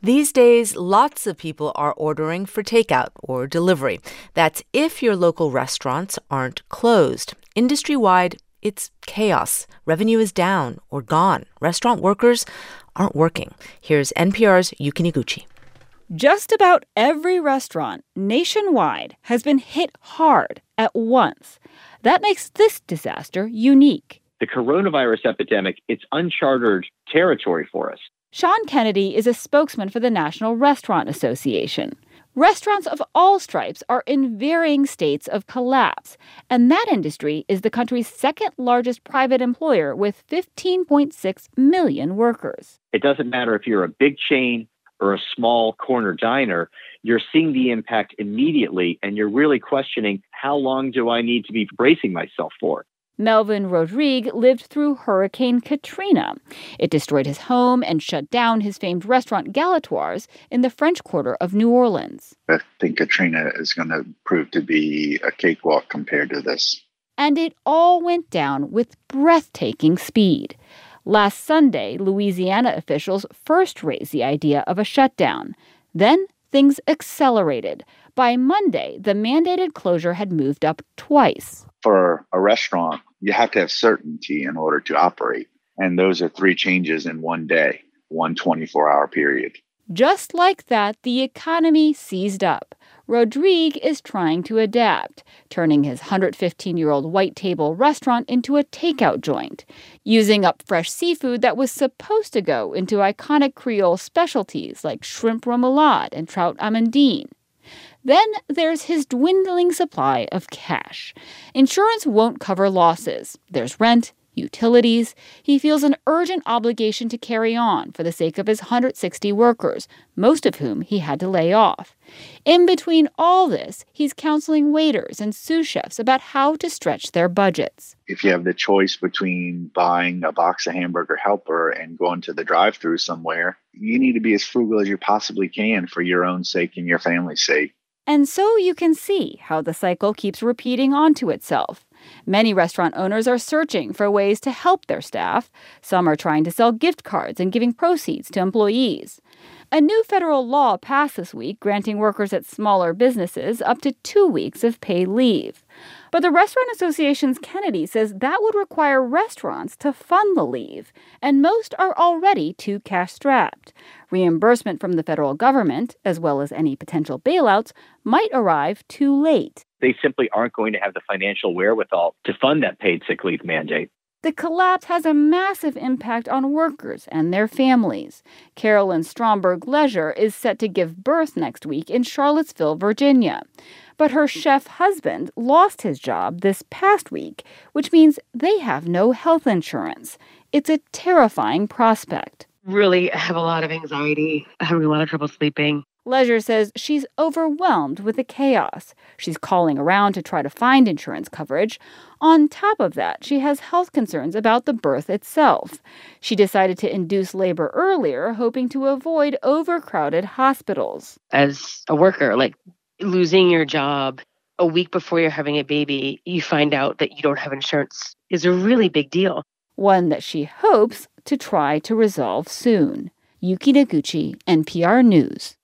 These days, lots of people are ordering for takeout or delivery. That's if your local restaurants aren't closed. Industry-wide, it's chaos. Revenue is down or gone. Restaurant workers aren't working. Here's NPR's Yuki Noguchi. Just about every restaurant nationwide has been hit hard at once. That makes this disaster unique. The coronavirus epidemic, it's uncharted territory for us. Sean Kennedy is a spokesman for the National Restaurant Association. Restaurants of all stripes are in varying states of collapse, and that industry is the country's second largest private employer with 15.6 million workers. It doesn't matter if you're a big chain or a small corner diner, you're seeing the impact immediately, and you're really questioning, how long do I need to be bracing myself for? Melvin Rodrigue lived through Hurricane Katrina. It destroyed his home and shut down his famed restaurant Galatoire's in the French Quarter of New Orleans. I think Katrina is going to prove to be a cakewalk compared to this. And it all went down with breathtaking speed. Last Sunday, Louisiana officials first raised the idea of a shutdown. Then things accelerated. By Monday, the mandated closure had moved up twice. For a restaurant, you have to have certainty in order to operate. And those are 3 changes in one day, one 24-hour period. Just like that, the economy seized up. Rodrigue is trying to adapt, turning his 115-year-old white table restaurant into a takeout joint, using up fresh seafood that was supposed to go into iconic Creole specialties like shrimp remoulade and trout amandine. Then there's his dwindling supply of cash. Insurance won't cover losses. There's rent, utilities. He feels an urgent obligation to carry on for the sake of his 160 workers, most of whom he had to lay off. In between all this, he's counseling waiters and sous chefs about how to stretch their budgets. If you have the choice between buying a box of hamburger helper and going to the drive-thru somewhere, you need to be as frugal as you possibly can for your own sake and your family's sake. And so you can see how the cycle keeps repeating onto itself. Many restaurant owners are searching for ways to help their staff. Some are trying to sell gift cards and giving proceeds to employees. A new federal law passed this week granting workers at smaller businesses up to 2 weeks of paid leave. But the Restaurant Association's Kennedy says that would require restaurants to fund the leave, and most are already too cash-strapped. Reimbursement from the federal government, as well as any potential bailouts, might arrive too late. They simply aren't going to have the financial wherewithal to fund that paid sick leave mandate. The collapse has a massive impact on workers and their families. Carolyn Stromberg Leisure is set to give birth next week in Charlottesville, Virginia. But her chef husband lost his job this past week, which means they have no health insurance. It's a terrifying prospect. Really have a lot of anxiety, having a lot of trouble sleeping. Leisure says she's overwhelmed with the chaos. She's calling around to try to find insurance coverage. On top of that, she has health concerns about the birth itself. She decided to induce labor earlier, hoping to avoid overcrowded hospitals. As a worker, losing your job a week before you're having a baby, you find out that you don't have insurance is a really big deal. One that she hopes to try to resolve soon. Yuki Noguchi, NPR News.